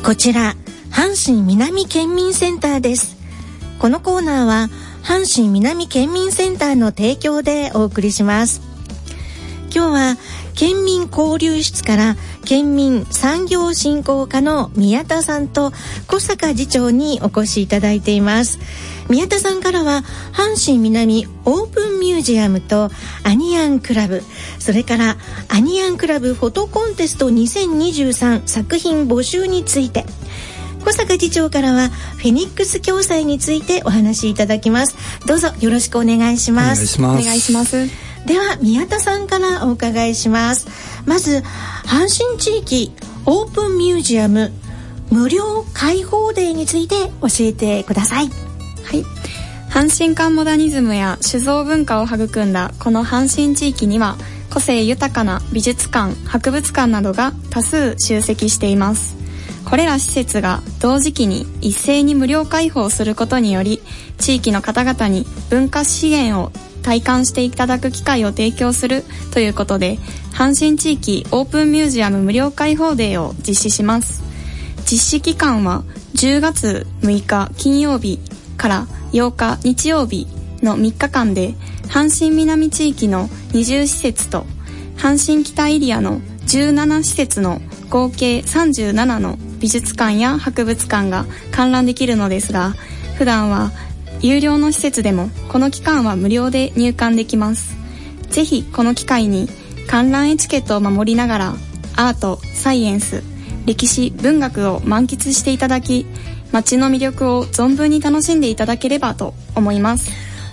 こちら阪神南県民センターです。このコーナーは阪神南県民センターの提供でお送りします。今日は県民交流室から県民産業振興課の宮田さんと小坂次長にお越しいただいています。宮田さんからは阪神南オープンミュージアムとアニアンクラブ、それからアニアンクラブフォトコンテスト2023作品募集について、小坂次長からはフェニックス共催についてお話しいただきます。どうぞよろしくお願いします。 お願いします。 では宮田さんからお伺いします。まず阪神地域オープンミュージアム無料開放デーについて教えてください。 はい、阪神館モダニズムや酒造文化を育んだこの阪神地域には個性豊かな美術館、博物館などが多数集積しています。これら施設が同時期に一斉に無料開放することにより、地域の方々に文化資源を体感していただく機会を提供するということで、阪神地域オープンミュージアム無料開放デーを実施します。実施期間は10月6日金曜日から8日日曜日の3日間で、阪神南地域の20施設と阪神北エリアの17施設の合計37の美術館や博物館が観覧できるのですが、普段は有料の施設でもこの期間は無料で入館できます。ぜひこの機会に観覧エチケットを守りながらアート、サイエンス、歴史、文学を満喫していただき、街の魅力を存分に楽しんでいただければと思います。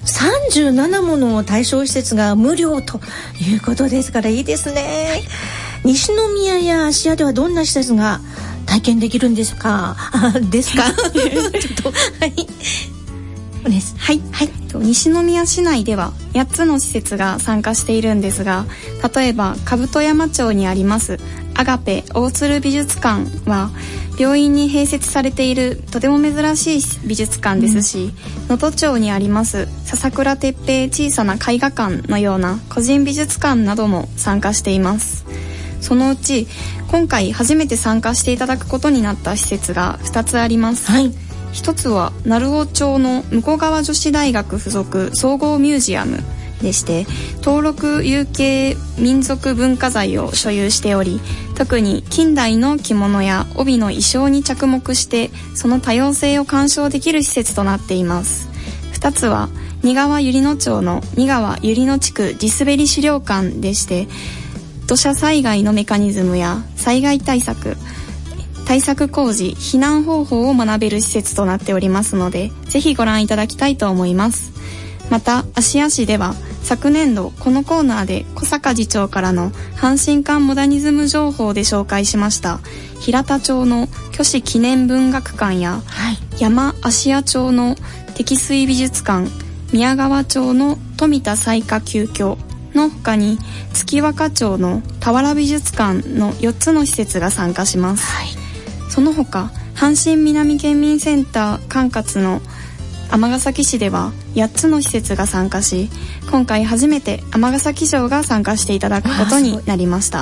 37もの対象施設が無料ということですからいいですね。西宮や芦屋ではどんな施設が体験できるんですか？ですか？ちょっとはい。 はい、西宮市内では8つの施設が参加しているんですが、例えば兜山町にありますアガペ大鶴美術館は病院に併設されているとても珍しい美術館ですし、能登町にあります笹倉鉄平小さな絵画館のような個人美術館なども参加しています。そのうち今回初めて参加していただくことになった施設が2つあります。一つは鳴尾町の向川女子大学附属総合ミュージアムでして、登録有形民族文化財を所有しており、特に近代の着物や帯の衣装に着目してその多様性を鑑賞できる施設となっています。二つは仁川百合野町の仁川百合野地区地滑り資料館でして、土砂災害のメカニズムや災害対策工事、避難方法を学べる施設となっておりますので、ぜひご覧いただきたいと思います。また芦屋市では昨年度このコーナーで小坂次長からの阪神館モダニズム情報で紹介しました平田町の虚子記念文学館や、山芦屋町の適水美術館、宮川町の富田彩花旧居の他に月若町の田原美術館の4つの施設が参加します。その他阪神南県民センター管轄の尼崎市では8つの施設が参加し、今回初めて尼崎城が参加していただくことになりました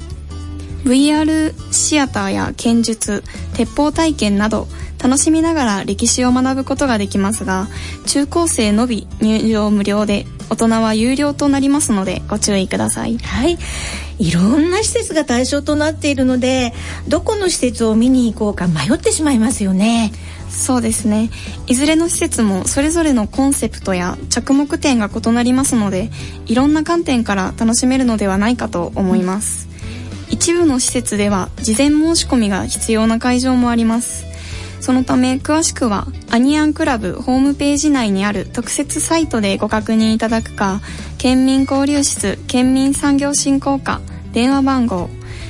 。VR シアターや剣術、鉄砲体験など楽しみながら歴史を学ぶことができますが、中高生のみ入場無料で大人は有料となりますのでご注意ください。 いろんな施設が対象となっているので、どこの施設を見に行こうか迷ってしまいますよね。 そうですね。いずれの施設もそれぞれのコンセプトや着目点が異なりますので、いろんな観点から楽しめるのではないかと思います。一部の施設では事前申し込みが必要な会場もあります。そのため詳しくはアニアンクラブホームページ内にある特設サイトでご確認いただくか、県民交流室県民産業振興課電話番号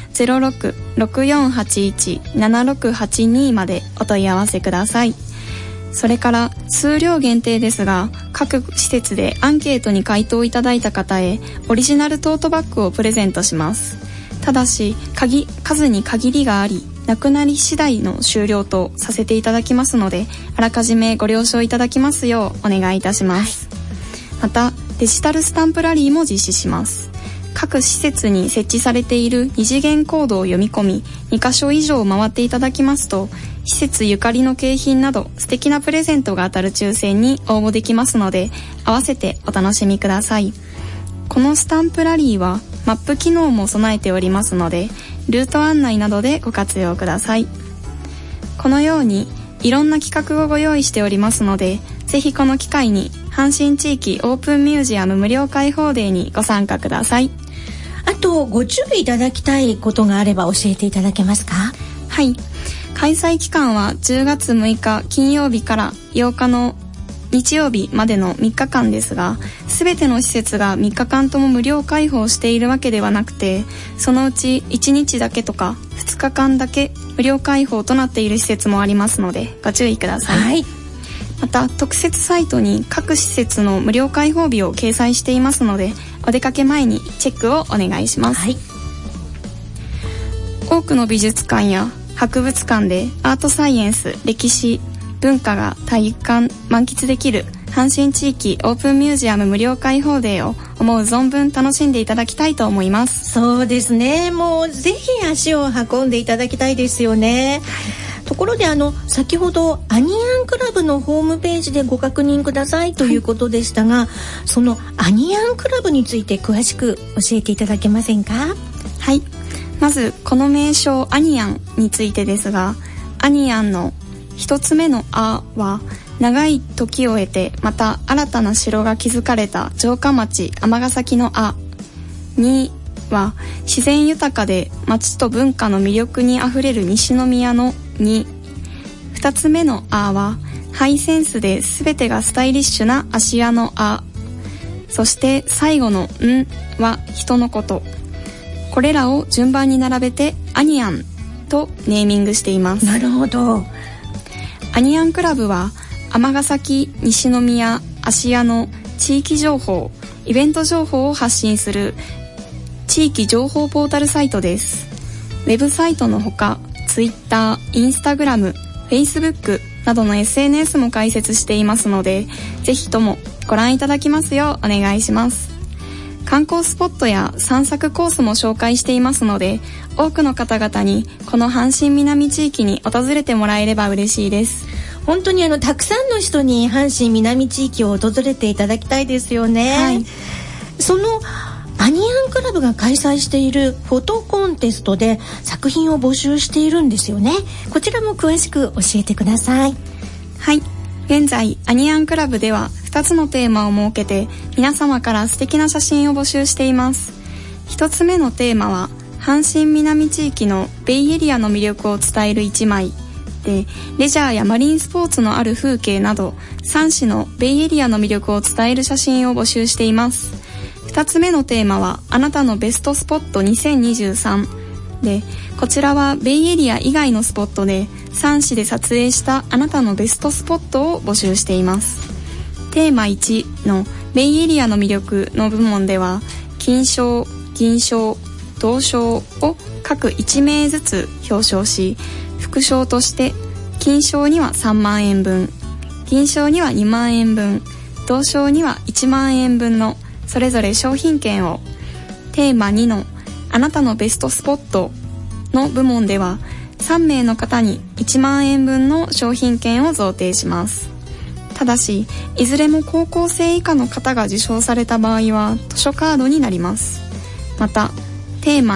06-6481-7682 までお問い合わせください。それから数量限定ですが、各施設でアンケートに回答いただいた方へオリジナルトートバッグをプレゼントします。ただし数に限りがあり、なくなり次第の終了とさせていただきますので、あらかじめご了承いただきますようお願いいたします。またデジタルスタンプラリーも実施します。 各施設に設置されている二次元コードを読み込み、2カ所以上回っていただきますと、施設ゆかりの景品など素敵なプレゼントが当たる抽選に応募できますので、合わせてお楽しみください。このスタンプラリーはマップ機能も備えておりますので、ルート案内などでご活用ください。このようにいろんな企画をご用意しておりますので、ぜひこの機会に阪神地域オープンミュージアム無料開放デーにご参加ください。 あとご注意いただきたいことがあれば教えていただけますか？ はい、開催期間は10月6日金曜日から8日の日曜日までの3日間ですが、すべての施設が3日間とも無料開放しているわけではなくて、そのうち1日だけとか2日間だけ無料開放となっている施設もありますのでご注意ください。 はい、 また特設サイトに各施設の無料開放日を掲載していますので、お出かけ前にチェックをお願いします。 はい、 多くの美術館や博物館でアートサイエンス、歴史、文化が体感満喫できる阪神地域オープンミュージアム無料開放デーを思う存分楽しんでいただきたいと思います。 そうですね、もうぜひ足を運んでいただきたいですよね。ところで先ほどアニアンクラブのホームページでご確認くださいということでしたが、そのアニアンクラブについて詳しく教えていただけませんか？ はい、まずこの名称アニアンについてですが、アニアンの一つ目のあは長い時を経てまた新たな城が築かれた城下町尼崎のあには自然豊かで町と文化の魅力にあふれる西宮のに、二つ目のあはハイセンスで全てがスタイリッシュな芦屋のあ、そして最後のんは人のこと。これらを順番に並べてアニアンとネーミングしています。 なるほど。 アニアンクラブは尼崎、西宮、芦屋の地域情報、イベント情報を発信する地域情報ポータルサイトです。ウェブサイトのほか、Twitter、Instagram、Facebook などの SNS も開設していますので、ぜひともご覧いただきますようお願いします。観光スポットや散策コースも紹介していますので、多くの方々にこの阪神南地域に訪れてもらえれば嬉しいです。 本当にたくさんの人に阪神南地域を訪れていただきたいですよね。はい、そのアニアンクラブが開催しているフォトコンテストで作品を募集しているんですよね。こちらも詳しく教えてください。 はい、現在アニアンクラブでは2つのテーマを設けて皆様から素敵な写真を募集しています。1つ目のテーマは阪神南地域のベイエリアの魅力を伝える1枚で、レジャーやマリンスポーツのある風景など3市のベイエリアの魅力を伝える写真を募集しています。2つ目のテーマはあなたのベストスポット2023で、こちらはベイエリア以外のスポットで3市で撮影したあなたのベストスポットを募集しています。テーマ1のベイエリアの魅力の部門では金賞、銀賞、銅賞を各1名ずつ表彰し、副賞として金賞には3万円分、銀賞には2万円分、銅賞には1万円分のそれぞれ商品券を、テーマ2のあなたのベストスポットの部門では3名の方に1万円分の商品券を贈呈します。ただしいずれも高校生以下の方が受賞された場合は図書カードになります。またテーマ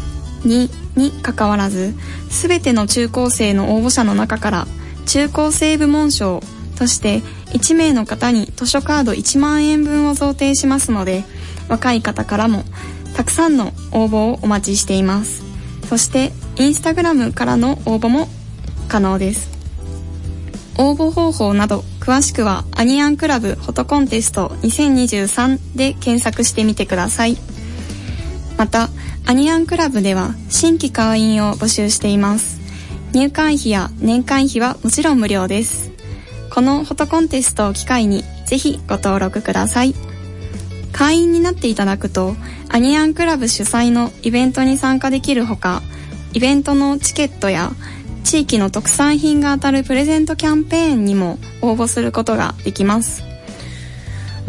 1、2に関わらず、すべての中高生の応募者の中から中高生部門賞として1名の方に図書カード1万円分を贈呈しますので、若い方からもたくさんの応募をお待ちしています。そしてインスタグラムからの応募も可能です。応募方法など詳しくはアニアンクラブフォトコンテスト2023で検索してみてください。またアニアンクラブでは新規会員を募集しています。入会費や年会費はもちろん無料です。このフォトコンテストを機会にぜひご登録ください。会員になっていただくとアニアンクラブ主催のイベントに参加できるほか、イベントのチケットや地域の特産品が当たるプレゼントキャンペーンにも応募することができます。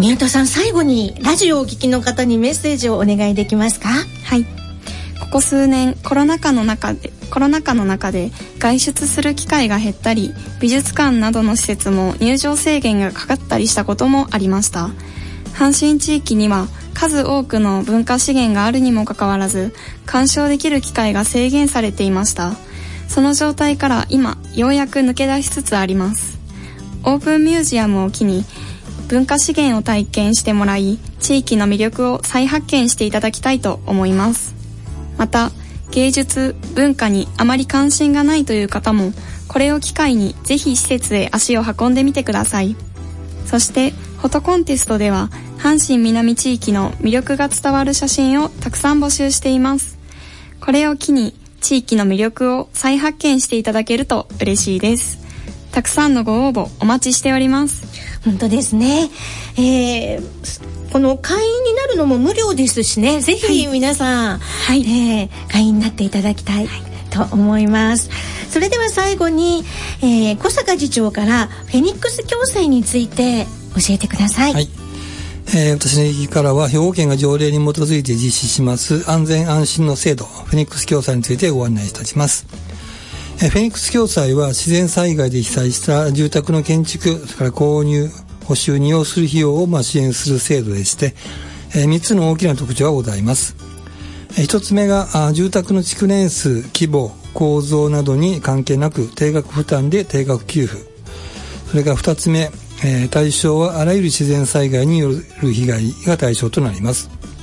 宮田さん、最後にラジオをお聞きの方にメッセージをお願いできますか？ はい。ここ数年コロナ禍の中で外出する機会が減ったり、美術館などの施設も入場制限がかかったりしたこともありました。阪神地域には数多くの文化資源があるにもかかわらず、鑑賞できる機会が制限されていました。その状態から今ようやく抜け出しつつあります。オープンミュージアムを機に文化資源を体験してもらい、地域の魅力を再発見していただきたいと思います。また、芸術文化にあまり関心がないという方も、これを機会にぜひ施設へ足を運んでみてください。そしてフォトコンテストでは阪神南地域の魅力が伝わる写真をたくさん募集しています。これを機に地域の魅力を再発見していただけると嬉しいです。たくさんのご応募お待ちしております。 本当ですね。この会員になるのも無料ですしね、ぜひ皆さん、会員になっていただきたいと思います。それでは最後に、小坂次長からフェニックス共済について教えてください。はい。 私からは兵庫県が条例に基づいて実施します安全安心の制度フェニックス共済についてご案内いたします。フェニックス共済は自然災害で被災した住宅の建築、それから購入補修に要する費用を支援する制度でして、3つの大きな特徴がございます。1つ目が住宅の築年数、規模、構造などに関係なく定額負担で定額給付。それから2つ目、対象はあらゆる自然災害による被害が対象となります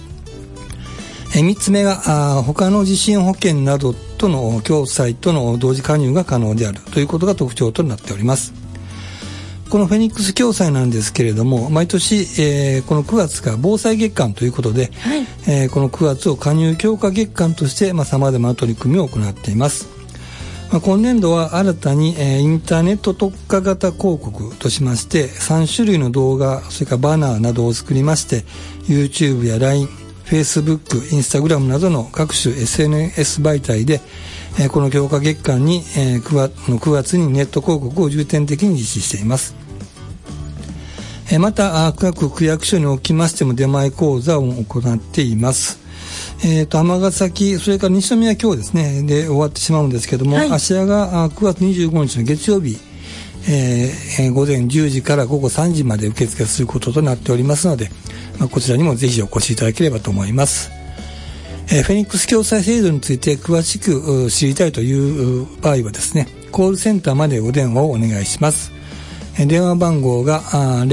。3つ目が他の地震保険などとの共済との同時加入が可能であるということが特徴となっております。このフェニックス共済なんですけれども、毎年、この9月が防災月間ということで、この9月を加入強化月間として様々な取り組みを行っています。今年度は新たに、インターネット特化型広告としまして3種類の動画、それからバナーなどを作りまして YouTube や LINE、Facebook、Instagram などの各種 SNS 媒体でこの強化月間に9月にネット広告を重点的に実施しています。また各区役所におきましても出前講座を行っています。尼崎、それから西宮今日ですねで終わってしまうんですけども、芦屋が9月25日の月曜日、午前10時から午後3時まで受付することとなっておりますので、こちらにもぜひお越しいただければと思います。フェニックス共済制度について詳しく知りたいという場合はですね、コールセンターまでお電話をお願いします。電話番号が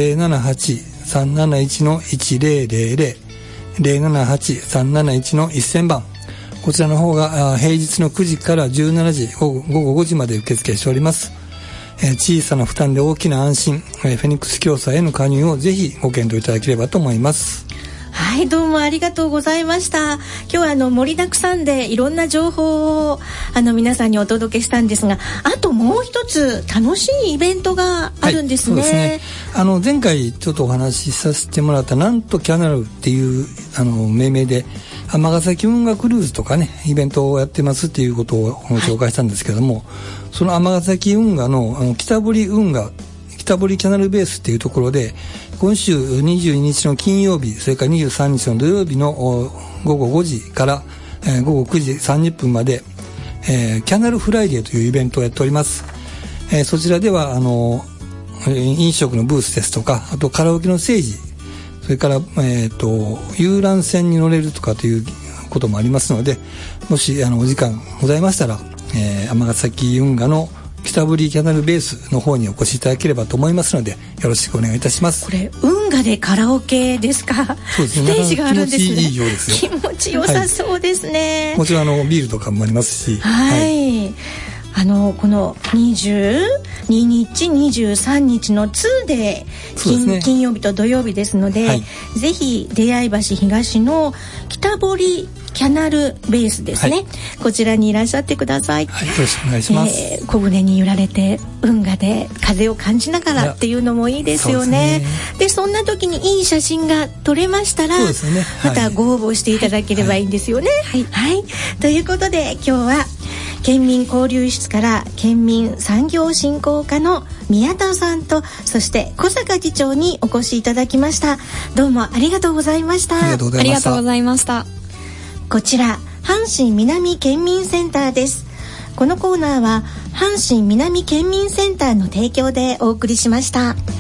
078-371-1000 078-371-1000 番。こちらの方が平日の9時から17時午後5時まで受付しております。小さな負担で大きな安心、フェニックス共済への加入をぜひご検討いただければと思います。 はい、どうもありがとうございました。今日は盛りだくさんでいろんな情報を皆さんにお届けしたんですが、あともう一つ楽しいイベントがあるんですね。 そうですね。前回ちょっとお話しさせてもらったなんとキャナルっていう命名で尼崎運河クルーズとかねイベントをやってますっていうことを紹介したんですけども、その尼崎運河の北堀キャナルベースっていうところで今週22日の金曜日、それから23日の土曜日の午後5時から午後9時30分までキャナルフライデーというイベントをやっております。そちらでは飲食のブースですとか、あとカラオケのステージ、それから遊覧船に乗れるとかということもありますので、もしお時間ございましたら尼崎運河の北堀キャナルベースの方にお越しいただければと思いますのでよろしくお願いいたします。 これ運河でカラオケですか？ そうですね。 ステージがあるんですね。 気持ちいいようですよ。 気持ちよさそうですね。 もちろんビールとかもありますし、 はい。この22日23日の2で金曜日と土曜日ですので、ぜひ出会い橋東の北堀キャナルベースですね、こちらにいらっしゃってください。 よろしくお願いします。 小舟に揺られて運河で風を感じながらっていうのもいいですよね。でそんな時にいい写真が撮れましたら、またご応募していただければいいんですよね。はい、ということで今日は県民交流室から県民産業振興課の宮田さんと、そして小坂次長にお越しいただきました。どうもありがとうございました。 ありがとうございました。 こちら阪神南県民センターです。このコーナーは阪神南県民センターの提供でお送りしました。